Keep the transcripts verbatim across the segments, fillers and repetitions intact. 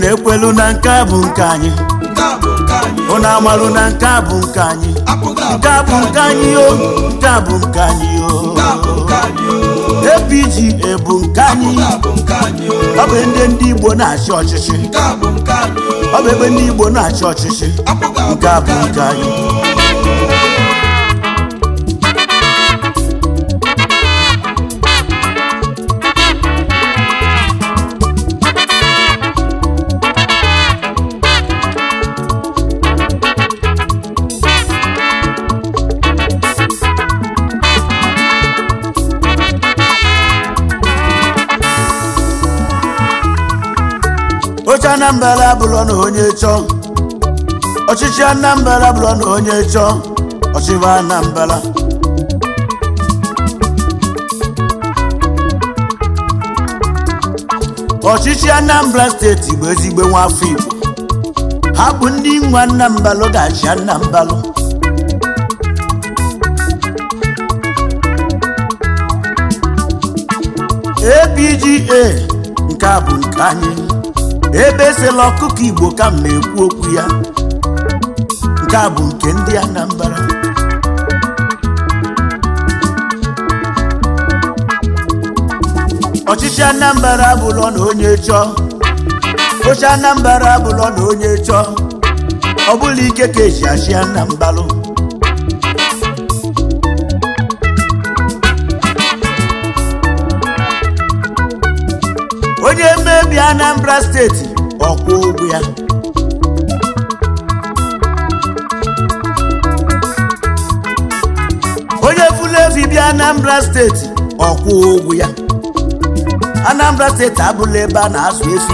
ekwelu na nke bụ nke anyị unu amalu na nke bụ nke anyị nke bụ nke anyị o nke bụ nke anyị o A P G A bụ nke anyị ọ bụ ndị ndị Igbo na-achị ọchịchị ọ bụ ebe ndị Igbo na-achị ọchịchị nke bụ nke anyị Ocha Anambra bụrụ na onye chọọ ọchịchị Anambra bụrụ na onye chọọ ọchịchị Anambra ọchịchị Anambra steeti bụ ezigbo nwa afọ Igbo ha bụ ndị nwa Anambra ga-achị Anambra A P G A nke a bụ nke anyị ebe esela ọkụkọ Igbo ka m na-ekwu okwu ya nke a bụ nke ndị Anambra ọchịchị Anambra bụrụ na onye chọọ oche Anambra bụrụ na onye chọọ ọ bụla ike ka eji achị Anambra onye mmebi Anambra steeti ọkwụ ụgwọ ya onye fulevi bịa Anambra steeti ọkwụ ụgwọ ya Anambra steeti abụla ebe a na-azụ efi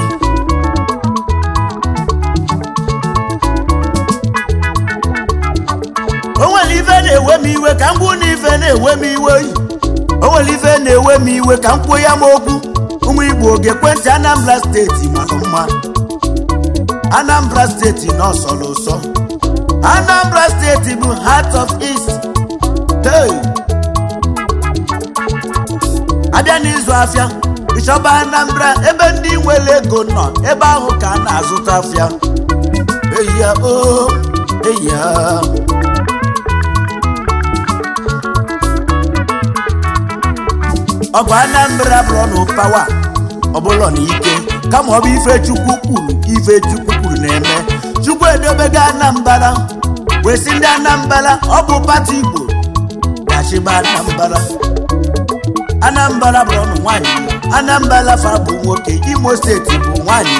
o nwere ife na-ewe m iwe ka m gbuo na ife na-ewe m iwe o nwere ife na-ewe m iwe ka m kwuo ya m okwu ụmụ Igbo oge ekwentị Anambra steeti mara mma Anambra steeti nọ sọrọ ụsọ Anambra steeti bụ heart of East hey abịa n'izu afịa ịchọba Anambra ebe ndị nwere ego nọ ebe ahụ ka a na-azụta afịa eyi ya o eyi ya ọ bụ Anambra bụrụ na ụpawa ọ bụrụ na ike kama ọ bụ ife Chukwu kwuru ife Chukwu kwuru na-eme Chukwu edobego Anambra wee sị ndị Anambra ọ bụ pati Igbo gachịba Anambra Anambra bụrụ na nwanyị Anambra fa bụ nwoke Imo steeti bụ nwanyị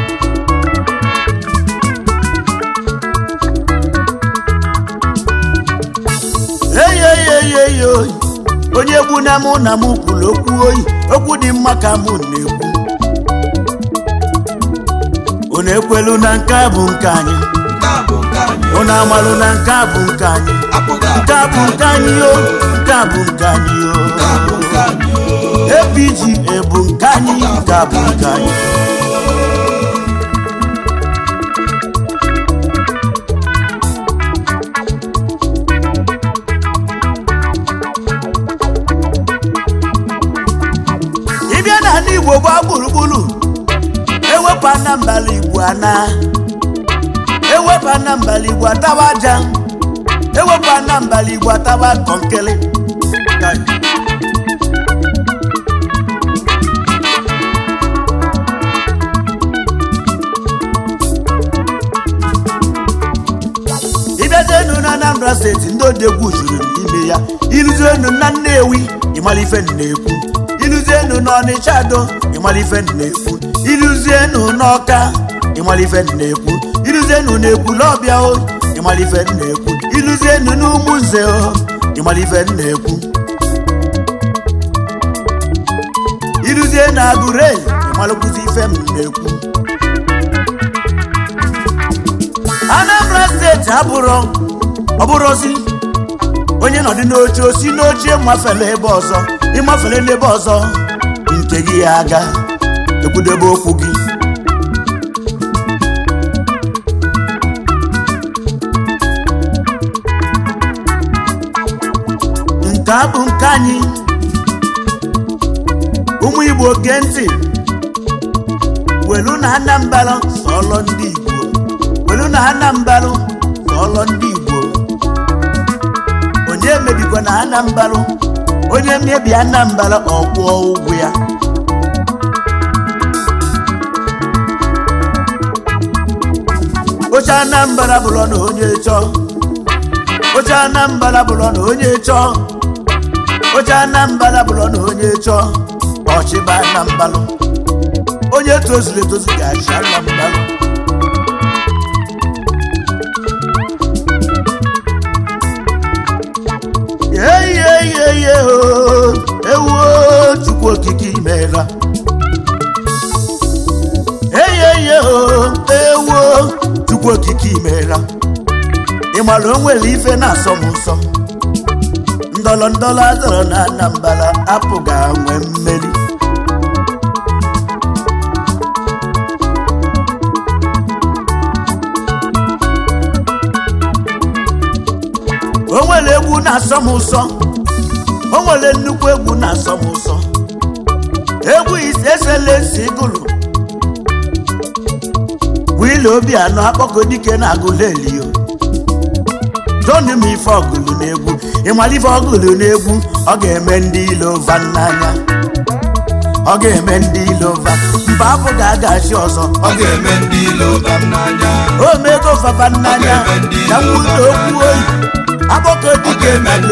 eyeyeyeyo onye egwu na mụ na mụ kwuru okwu oyi okwu dị mma ka mụ na-ekwu unu ekwelu na nke bụ nke anyị unu amalụ na nke bụ nke anyị nke bụ nke anyị o nke bụ nke anyị o A P G A bụ nke anyị nke bụ nke anyị ndị Igbo gba gburugburu ewepụ Anambra Igbo ana ewepụ Anambra Igbo ataba aja ewepụ Anambra Igbo ataba kọnkele ịbịazenu na Anambra steeti ndị odegwu juru n'ime ya iluzienu na Nnewi ịmara ife na-ekwu iluzienu n'Ọnịcha Ado ịmara ife na-ekwu iluzienu n'Ọka ịmara ife na-ekwu iluzienu na-ekwu n'Ọbịa o ịmara ife na-ekwu iluzienu n'Ụmụnze o ịmara ife na-ekwu iluzienu Agụre ịmarakwuzi ife na-ekwu Anambra steeti abụrụ ọbụrụzi onye nọdụ n'oche osi n'oche mafele ebe ọzọ ịmafele n'ebe ọzọ nke gị ya aga ekwudebe okwu gị nke a bụ nke anyị ụmụ Igbo gee ntị welu na Anambra sọ sọlọ ndị Igbo welu na Anambra sọlọ ndị Igbo onye mebikwa na Anambra onye mmebi Anambra ọkwụọ ụgwọ ya oche Anambra bụrụ na onye chọọ oche Anambra bụrụ na onye chọọ oche Anambra bụrụ na onye chọọ ọchịba Anambra onye tozuru etozu ga-achị Anambra eyeyeye ewu Chukwu okike imeela eyeye ewu Chukwu okike imeela ịmara onwere ife na-asọ m nsọ ndọrọ ndọrọ azọrọ na Anambra apụghị anwe mmeri onwere egwu na-asọ m ụsọ onwere nnukwu egwu na-asọ m ụsọ egwu ise eselensi gụrụ Willie Obianọ Akpọkodike na-agụlụ elio John m ife ọgụlụ n'egwu ịmara ife ọgụlụ n'egwu ọ ga-eme ndị ilova n'anya ọ ga-eme ndị ilova mba afọ ga-agachi ọzọ ọ ga-eme ndị ilova n'anya o mego fafa n'anya na nwunye okwu oyi Akpọkodike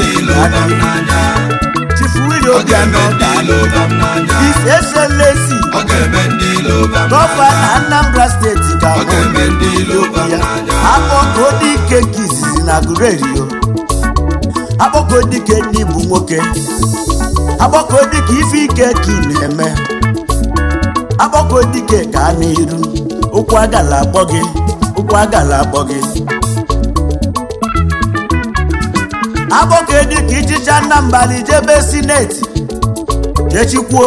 Chief Willie Obianọ His Excellency Gọvanọ Anambra steeti ga-abụ ya Akpọkodike nke izizi na Aguleri Akpọkodike ndị bụ nwoke Akpọkodike ife ike ka ị na-eme Akpọkodike gaa n'iru ụkwụ agala akpọ gị ụkwụ agala akpọ gị Akpọkodike ichicha Anambra ijebe sineti jechikwuo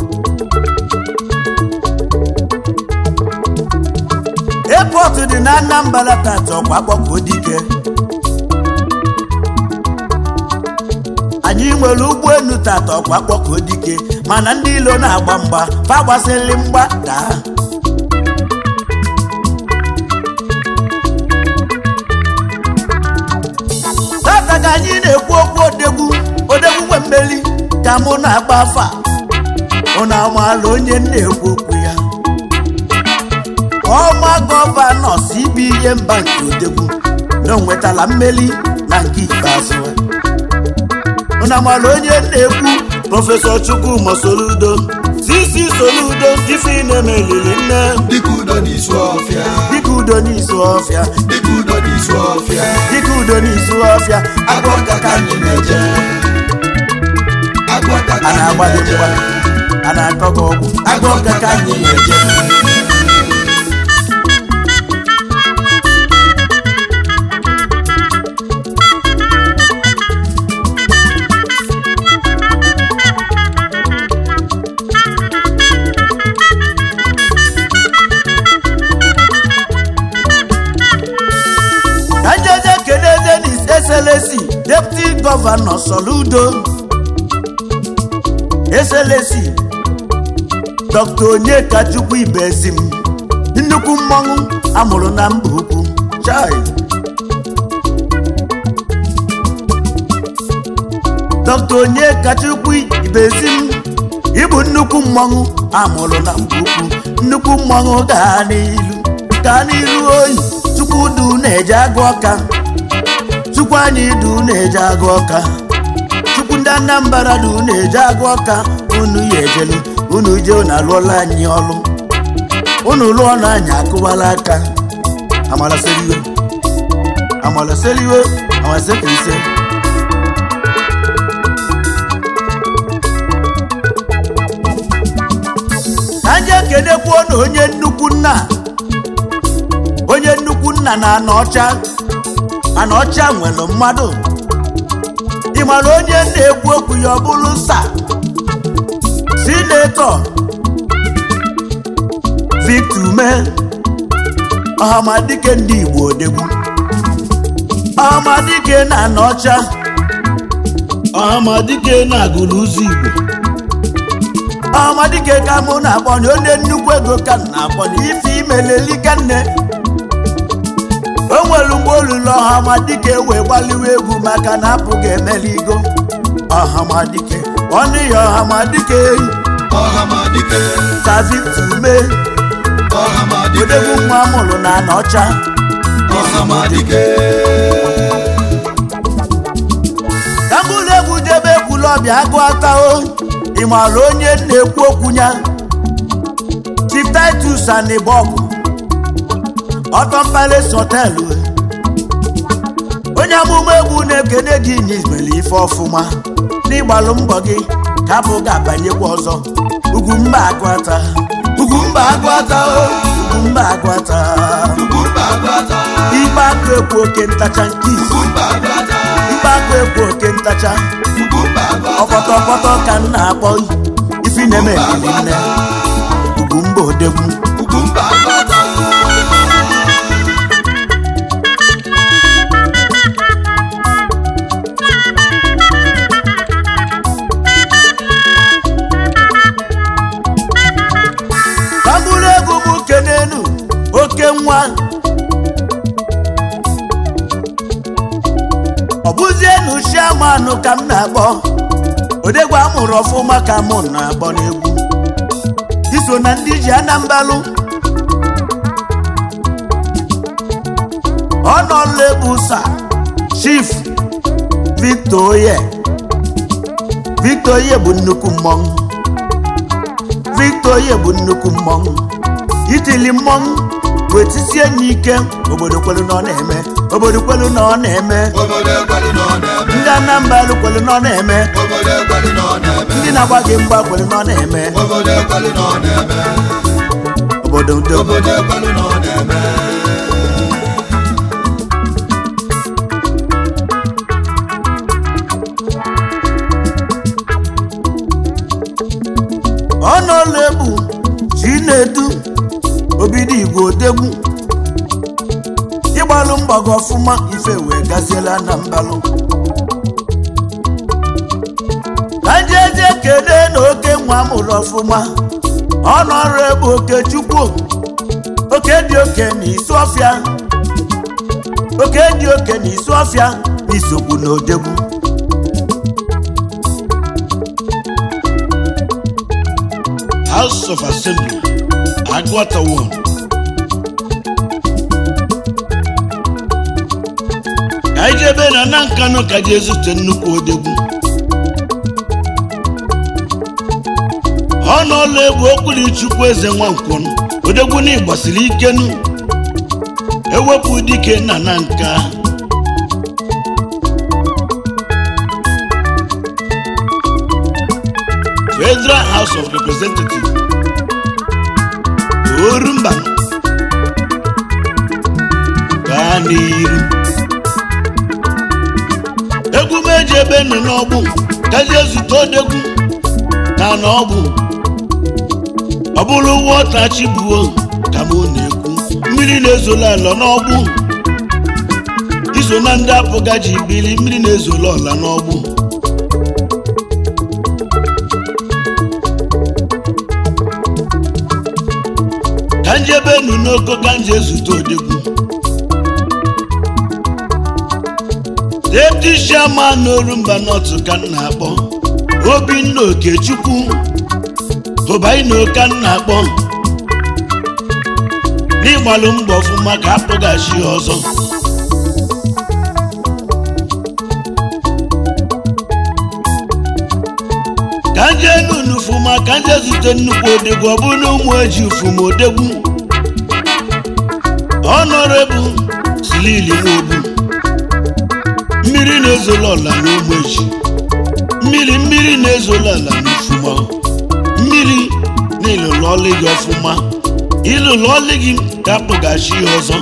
airport dị na Anambra tata ọkwa Akpọkodike anyị nwere ụgbọelu tata ọkwa Akpọkodike mana ndị ilo na-agba mgba fa gbasịrị mgba daa tata ka anyị na-ekwu okwu odegwu odegwu nwe mmeli ka mụ na-agba afa ụnụ amaala onye na-ekwu okwu ya ọma gọvanọ C B N Bank odegwu na o nwetala mmeli na nke ikpeazụ ụnụ amaala onye na-ekwu Prọfesọ Chukwuma Soludo C C Soludo ife na-emelili nne dịka udo n'isu ọfịa dịka udo n'isu ọfịa dịka udo n'isu ọfịa dịka udo n'isu ọfịa agwọ ka ka anyị na-eje agwọ ka ka a na-agba gị mgba a na-akọ gị ọgwụ agwọ ka ka anyị na-eje Excellency Deputy Governor Soludo Excellency Doctor Onyekachukwu Ibezim nnukwu mmọnwụ amụrụ na mba ukwu chai Doctor Onyekachukwu Ibezim ịbụ nnukwu mmọnwụ amụrụ na mba ukwu nnukwu mmọnwụ gaa n'ilu gaa n'ilu oyi Chukwu du na-eje agụ ọka Chukwu anyị du na-eje agụ ọka Chukwu ndị Anambra du na-eje agụ ọka unu ya ejelu unu je unu alụọla anyị ọlụ unu lụọ na anyị akụwala aka amala seriwe amala seriwe amala sekrise anyị ekenekwuo na onye nnukwu nna onye nnukwu nna na anọ ọcha ana ọcha nwere mmadụ ịmara onye na-ekwu okwu ya ọ bụrụ sa Sinetọ Victor Ume Ọhamadike ndị Igbo odegwu Ọhamadike na anọ ọcha Ọhamadike na-agụrụ ụzọ Igbo Ọhamadike ka mụ na-akpọ na onye nnukwu ego ka m na-akpọ na ife n'imeleli ka nne o nwere mgbe olulu ọha ma dike wee gbaliwe egwu maka na apụghị emeligo ọha ma dike ọnụ ya ọha ma dike ọha ma dike savitume ọha ma dike odegwu nwa amụrụ na anọcha ọha ma dike ka mbụlụ egwu jebe ekwulu ọbịa agụ atao ịmara onye na-ekwu okwu ya Chief Titus Anibọgụ Autumn Palace Hotel onye amụma egwu na-ekene gị n'izmeli ife ọfụma n'ịgbalụ mbọ gị ka bụ ga-abanyekwa ọzọ Ugwumba Agụata Ugwumba Agụata Ugwumba Agụata Ugwumba Agụata Igbe akụ ekwu oke ntacha nke isi Ugwumba Agụata Igbe akụ ekwu oke ntacha Ugwumba Agụata ọkọtọkọtọ ka m na-akpọ ifi na-eme nne Ugwumba Odegwu Ugwumba Agụata Kambulu egwu m kenenu oke nwa ọ bụzienu chiamanụ ka m na-akpọ Odegwu amụrụ ọfụma ka mụ na-akpọ n'egwu iso na ndị ji Anambalụ Ọnọlebusa Chief Victor Oye Victor Oye bụ nnukwu mmọnwụ Victor Oye bụ nnukwu mmọnwụ itili mmọnwụ wetisie n'ike obodo kwelu na ọ na-eme obodo kwelu na ọ na-eme ndị Anambalụ kwelu na ọ na-eme ndị na-agba gị mgba kwelu na ọ na-eme obodo udo Ọnọlebu Chinedu Obidigwe Odegwu ịgbalụ mgbago ọfụma ife wee gaziela Anambalụ ka njeje kene na oke nwa mụrụ ọfụma Ọnọlebu Okechukwu oke dị oke na Isuọfịa oke dị oke na Isuọfịa n'isogbu na Odegwu House of Assembly Agụata one ka ijebe na na Nkanu ka ji ezute nnukwu Odegwu Ọnọlebu Okwulichukwu eze Nwankwọ Odegwu na ịgbasiri ikenu ewepụ dike na na nka Federal House of Representatives Orumba gaa n'iru egwu meji ebe nọ n'ọgbụ kazi ezute Odegwu na n'ọgbụ ọ bụrụ wọta chibuo ka m na-ekwu mmiri na-ezola ala n'ọgbụ iso na ndị apụgaji bili mmiri na-ezola ala n'ọgbụ ka njebe nu n'oko ka nje ezute Odegwu Deputy Chairman Orumba North ka m na-akpọ Obinna Okechukwu Tobaino ka m na-akpọ n'ịgbalụ mbọ ọfụma ka apụghachi ọzọ ka nje nunu fụma ka nje zute nnukwu Odegwu ọ bụ na ụmụ eji ufuma Odegwu Honorable Silili Nwobu mmiri na-ezola ọla na ụmụ eji mmiri mmiri na-ezola ala n'ufuma mmiri na ịlụlụ ọlị gị ọfụma ịlụlụ ọlị gị ka apụghachi ọzọ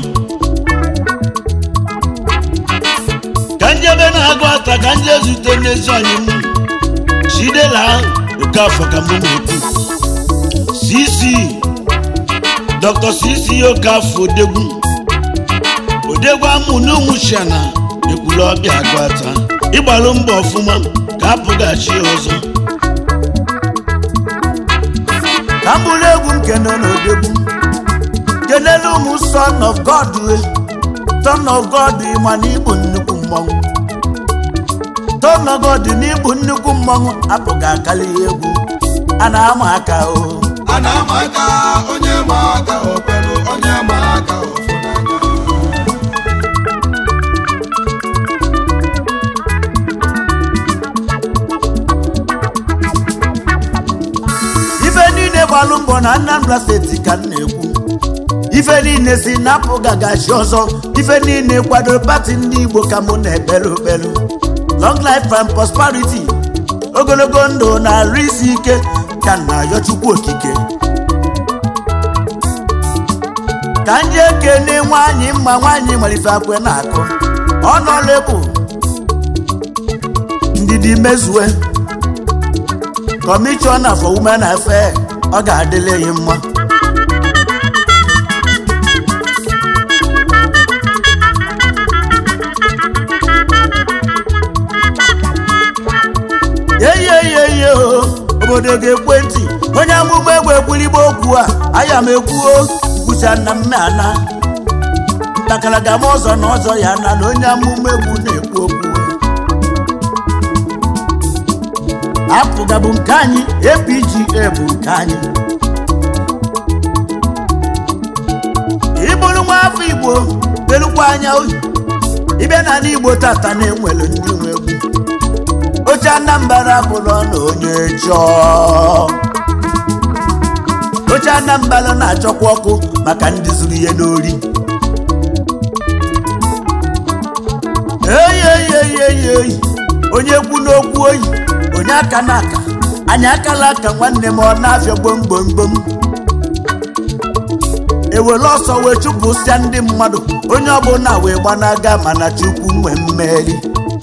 ka njebe na-Agụata ka nje zute n'ezi anyị m Chidela Okafọ ka mụ na-ekwu C C Doctor C C Okafọ Odegwu Odegwu amụ na ụmụchiana ekwulu ọbịa Agụata ịgbalụ mbọ ọfụma ka apụghachi ọzọ ka mbụlụ egwu nke nọ n'Odegwu kenelu ụmụ son of God son of God mana igbo nnukwu mmọnwụ son of God n'igbo nnukwu mmọnwụ apụghị akali egwu a na-ama aka o a na-ama aka onye ma aka okwelu onye ma aka ofunanya ife niile gbalụ mbọ na Anambra steeti ka m na-ekwu ife niile si napụ gagachi ọzọ ife niile kwado pati ndị Igbo ka mụ na-ekpere okpere long life and prosperity ogologo ndụ na-arụ isi ike ka na-ayọ Chukwu okike ka ndị ekene nwanyị mma nwanyị nwere akwe na-akụ ọnọlebụ ndidi mezue kọmishọna for women affairs ọ ga-adịle ya mma eyeyeye obodo ga-ekwe ntị onye amụma egbe ekwuligbo okwu a aya m ekwuo kwucha nna m na-ana ntakala ga m ọzọ na ọzọ ya na na onye amụma egwu na-ekwu okwu apụga bụ nke anyị A P G A bụ nke anyị ịbụrụ nwa afọ Igbo belukwa anya oyi ịbịa na ala Igbo tata na-enwere ndị nwe egwu oche Anambra bụrụ na onye chọọ oche Anambra na-achọkwa ọkụ maka ndị zuru ihe n'ori eyi onye kwu n'okwu oyi onye aka n'aka anyị akala aka nwanne m ọ na-afịa gbomgbomgbom ewere ọsọ wee chụpụsịa ndị mmadụ onye ọbụla wee gbanaga mana Chukwu nwee mmeri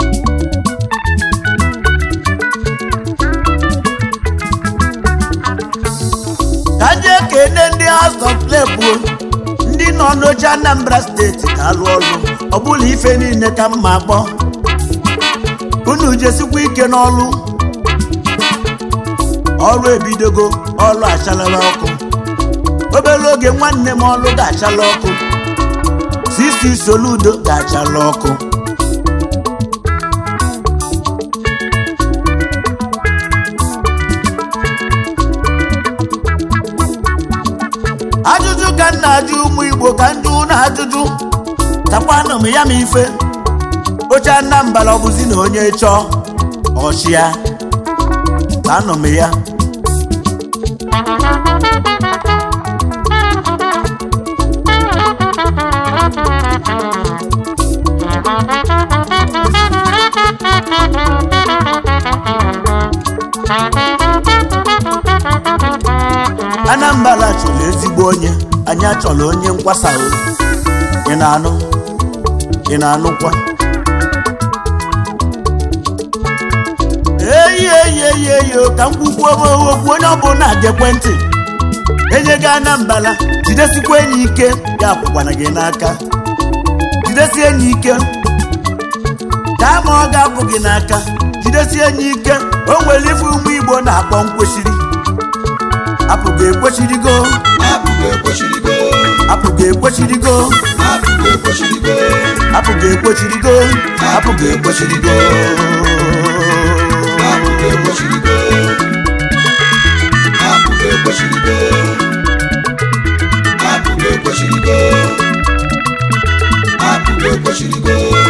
ka ndị ekene ndị House of Labor ndị nọ n'oche Anambra steeti na-alụ ọrụ ọ bụla ife niile ka mma akpọ unu jesikwa ike n'ọrụ ọrụ ebidogo ọrụ achalala ọkụ obere oge nwanne m ọrụ ga-achala ọkụ Sisi Soludo ga-achala ọkụ ajụjụ ka m na-ajụ ụmụ Igbo ka njụ na ajụjụ takwanụ m ya ma ife oche Anambra ọ bụzi na onye chọọ ọchịa tanụ m ya Anambra chọrọ ezigbo onye anyị achọrọ onye nkwasa ị na-anụ ị na-anụkwa eyi eyi eyi eyi ka m kwukwu okwu onye ọbụla dị ekwentị enye gị Anambra jidesikwa enyi ike ya akwụkwana gị n'aka jidesi enyi ike ka ma ọ ga-apụ gị n'aka jidesi enyi ike o nwere ife ụmụ Igbo na-akpọ nkwesịrị apụghị ekwesịrịgo apụghị ekwesịrịgo apụghị ekwesịrịgo apụghị ekwesịrịgo apụghị ekwesịrịgo apụghị ekwesịrịgo apụghị ekwesịrịgo apụghị ekwesịrịgo apụghị ekwesịrịgo apụghị ekwesịrịgo